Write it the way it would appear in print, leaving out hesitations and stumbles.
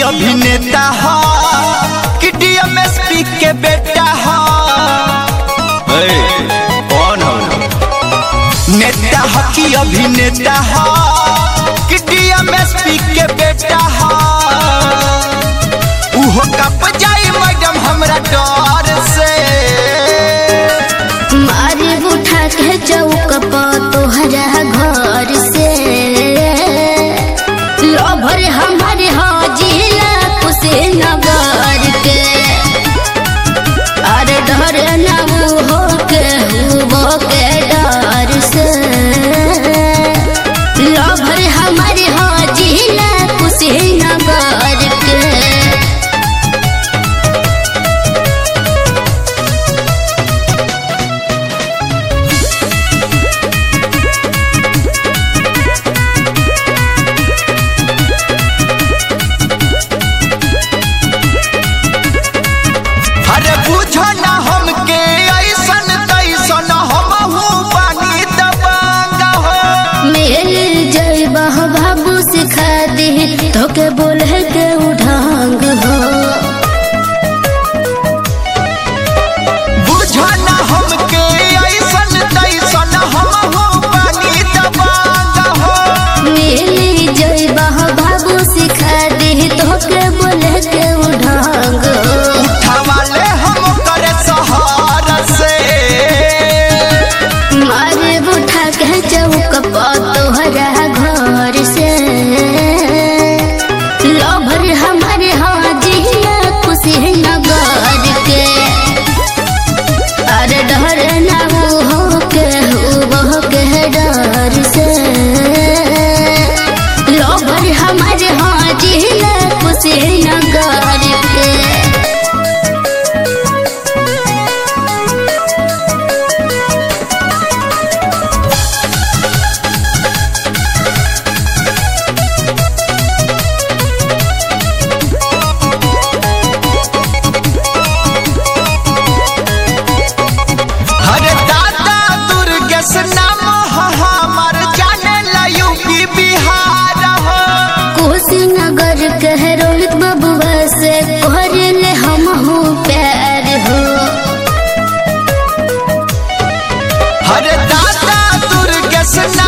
अभिनेता हा कि डीएमएसपी के बेटा हा। कौन हो नेता हा कि अभिनेता हा कि डीएमएसपी के बेटा हा। उहो कप जाई मैडम हमरा डर से मारे उठा के चौक पर तोहरा घर से लोभर हमारे जिला कुशीनगर के। अरे डर न हो के डर से लोभर हमारे जिला कुशीनगर के। तोके बोले के उठांग हो बुझाना हमके ऐसन तैसन हम हो पानी दबांग हो। मिली जइबा बाबू सिखा दी तोके बोले के उठांग हो। उठावाले हम करे सहारा से मारे उठा के चौक पर तोहरा घर से लोभर हमारे जिला कुशीनगर के। अरे डर न हो के डर से लोभर हमारे जिला कुशीनगर के। कुशीनगर के रोहित बबुआ से करले हम प्यार हो। हरे दादा दुर्गेश